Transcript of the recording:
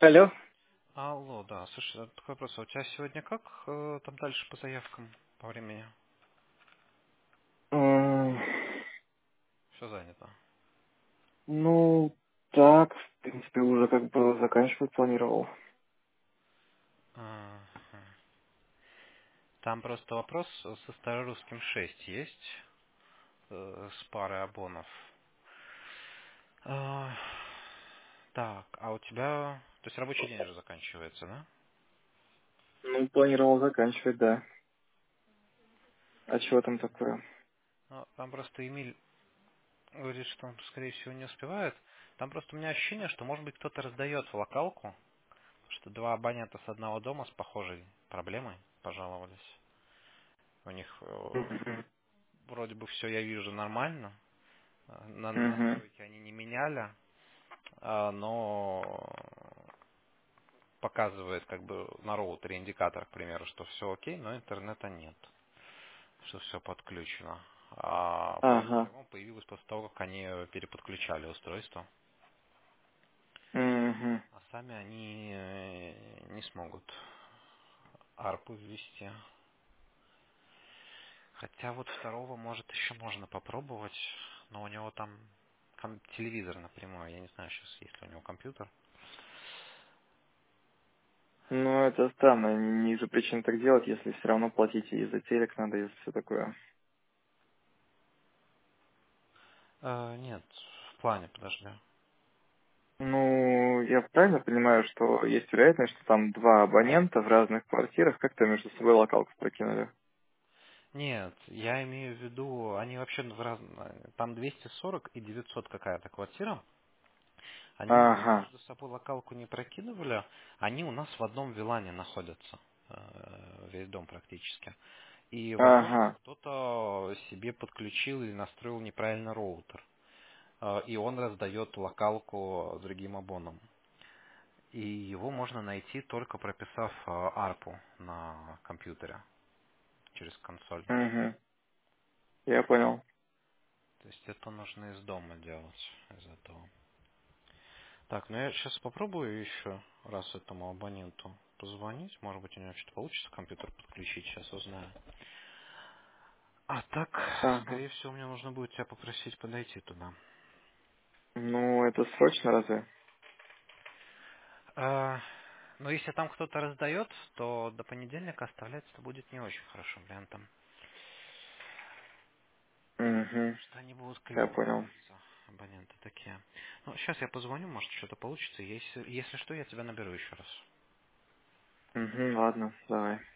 Алло. Алло, да, слушай, такой вопрос. А у тебя сегодня как там дальше по заявкам по времени? М, Все занято. Ну, так, в принципе, уже как бы заканчивать планировал. Ага. Там просто вопрос со старорусским 6 есть, с парой абонов. А, так, а у тебя, то есть рабочий день уже заканчивается, да? Ну, планировал заканчивать, да. А чего там такое? Ну, там просто Эмиль говорит, что он, скорее всего, не успевает. Там просто у меня ощущение, что, может быть, кто-то раздает в локалку, что два абонента с одного дома с похожей проблемой пожаловались. У них Мгм. вроде бы все я вижу нормально. Мгм. Настройки они не меняли, но показывает как бы на роутере индикатор, к примеру, что все окей, но интернета нет, что все подключено. А Ага. проблема появилась после того, как они переподключали устройство, Мгм. а сами они не смогут арпу ввести. Хотя вот второго, может, еще можно попробовать, но у него там телевизор напрямую, я не знаю сейчас, есть ли у него компьютер. Ну, это странно. Не вижу причин так делать, если все равно платить и за телек надо, и за все такое. Нет, в плане, подожди. Ну, я правильно понимаю, что есть вероятность, что там два абонента в разных квартирах как-то между собой локалку прокинули? Нет, я имею в виду, они вообще там 240 и 900 какая-то квартира. Они Ага. между собой локалку не прокидывали, они у нас в одном вилане находятся, весь дом практически. И, возможно, Ага. кто-то себе подключил или настроил неправильно роутер. И он раздает локалку другим абонам. И его можно найти только прописав арпу на компьютере через консоль. Угу. Я понял. То есть это нужно из дома делать из этого. Так, ну я сейчас попробую еще раз этому абоненту позвонить. Может быть, у него что-то получится компьютер подключить, сейчас узнаю. А так, Ага. скорее всего, мне нужно будет тебя попросить подойти туда. Ну, это срочно разве? Но если там кто-то раздает, то до понедельника оставлять это будет не очень хорошим вариантом. Угу. Что они будут Я понял. калибровываться, абоненты такие. Ну, сейчас я позвоню, может, что-то получится. Если что, я тебя наберу еще раз. Угу, ладно, давай.